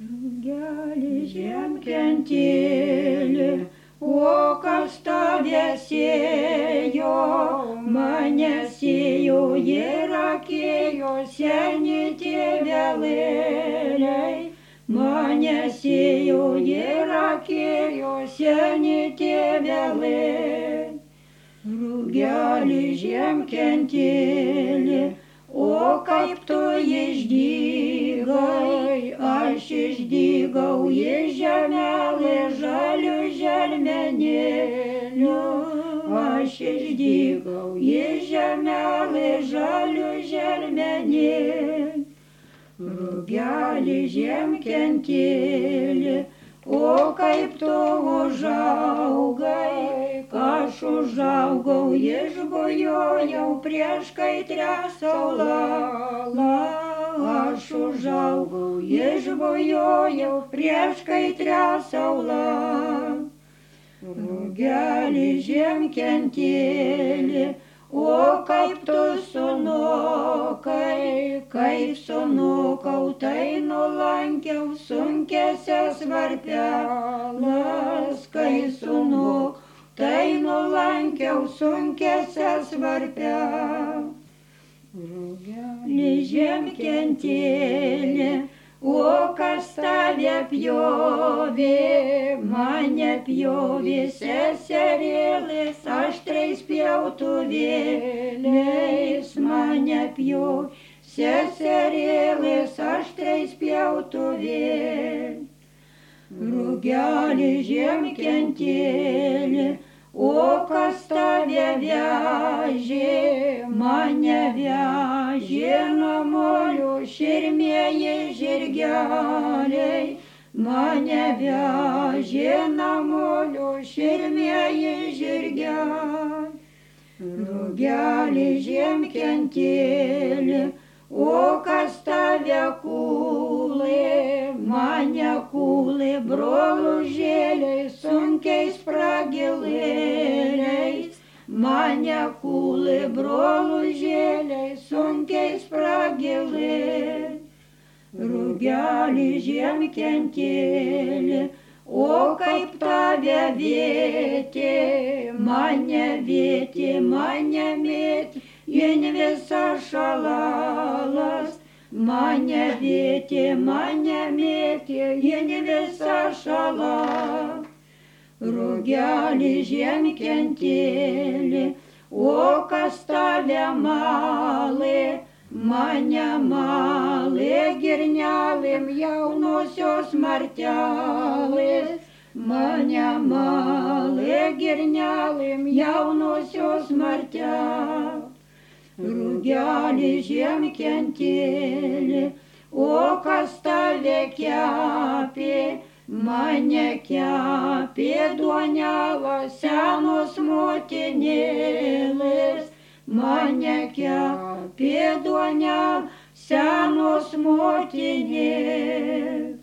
Drugelį žemkentėlį, o kas tave sėjo, mane sėjo ir akėjo seni tėveliai. Mane sėjo ir akėjo seni tėveliai. Drugelį žemkentėlį, o kaip tu išdygai, aš išdygau iš žemelį žalių želmenėlių. Aš išdygau iš žemelį žalių želmenėlių. Drugelį žemkentėlį, o kaip tu užaugai, aš užaugau, išbujojau prieš kaitrią saulę. Aš užaugau, išbujojau prieš kaitrią saulę. Drugelį žemkentėlį, o kaip tu sunokai, kaip sunokau, tai nulankiau sunkesias varpelas. Kai sunokau, tai nulankiau sunkesias varpelas. Drugelį žemkentėlį, o kas tave pjovė, mane pjovė seserėlis aštriais pjautuvėliais. Mane pjovė seserėlis aštriais pjautuvėliais. Drugelį žemkentėlį, o kas tave vežė, mane vežė namolių širmieji žirgeliai. Mane vežė namolių širmieji žirgeliai. Drugelį žemkentėlį, o kas tave kūlė, mane kūlė brolužėliai sunkiais pragilėliais. Mane kūlė brolužėliai sunkiais pragilėliais. Drugelį žemkentėlį, o kaip tave vėtė, mane vėtė, mane mėtė, jin visa šalalas. Mane vėtė, mane mėtė, jin visa šalalas. Drugelį žemkentėlį, o kas tave malė, mane malė girnelėm jaunosios martelės. Mane malė girnelėm jaunosios martelės. Drugelį žemkentėlį, o kas tave kepė, mane kepė duonelą senos motinėlės. Mane kepė duonelą senos motinėlės.